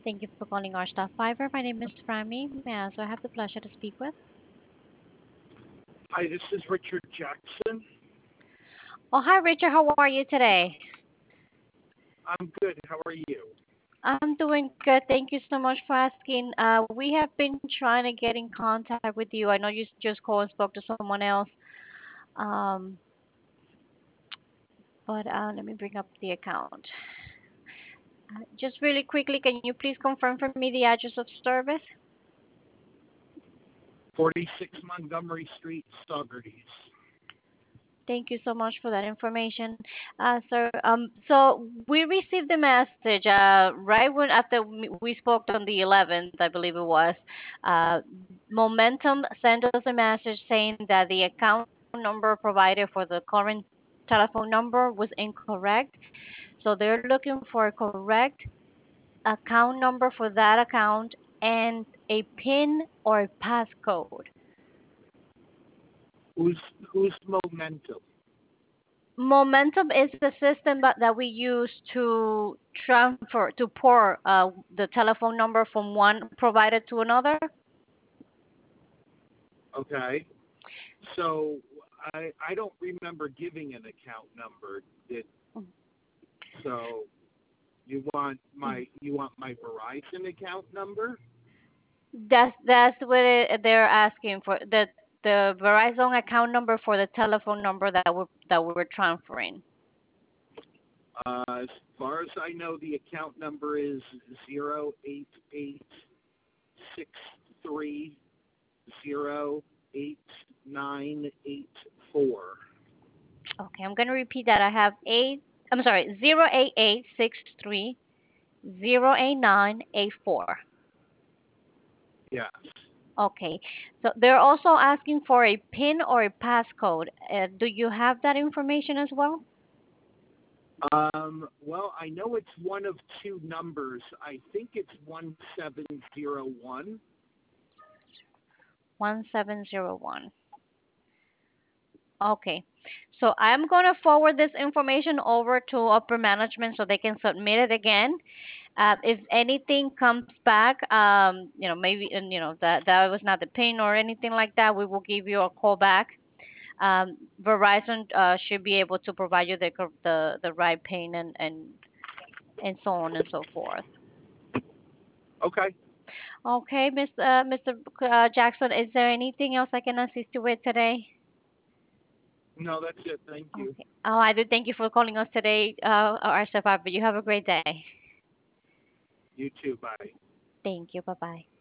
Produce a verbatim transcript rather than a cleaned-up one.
Thank you for calling our staff fiber. My name is Rami. May I also have the pleasure to speak with? Hi, this is Richard Jackson. Oh, hi, Richard. How are you today? I'm good. How are you? I'm doing good. Thank you so much for asking. Uh, we have been trying to get in contact with you. I know you just called and spoke to someone else. Um, but uh, let me bring up the account. Uh, just really quickly, can you please confirm for me the address of service? forty-six Montgomery Street, Saugerties. Thank you so much for that information, uh, sir. Um, so we received the message uh, right when after m- we spoke on the eleventh, I believe it was. Uh, Momentum sent us a message saying that the account number provided for the current telephone number was incorrect. So they're looking for a correct account number for that account and a PIN or a passcode. Who's who's Momentum? Momentum is the system that, that we use to transfer, to pour uh, the telephone number from one provider to another. Okay. So I I don't remember giving an account number. Did so you want my you want my Verizon account number? That's that's what it, they're asking for. The the Verizon account number for the telephone number that we that we were transferring. Uh, as far as I know, the account number is zero eight eight six three zero eight nine eight four. Okay, I'm gonna repeat that. I have eight. I'm sorry, zero eight eight six three zero eight nine eight four. Yes. Okay. So they're also asking for a PIN or a passcode. Uh, do you have that information as well? Um, well, I know it's one of two numbers. I think it's one seven zero one. one seven zero one. Okay. So I'm going to forward this information over to upper management so they can submit it again. Uh, if anything comes back, um, you know, maybe, and, you know, that, that was not the PIN or anything like that, we will give you a call back. Um, Verizon uh, should be able to provide you the, cor- the, the right PIN and, and, and so on and so forth. Okay. Okay, Miss uh, mister B- uh, Jackson, is there anything else I can assist you with today? No, that's it. Thank you. Okay. Oh, I do thank you for calling us today, uh, our survivor. You have a great day. You too. Bye. Thank you. Bye bye.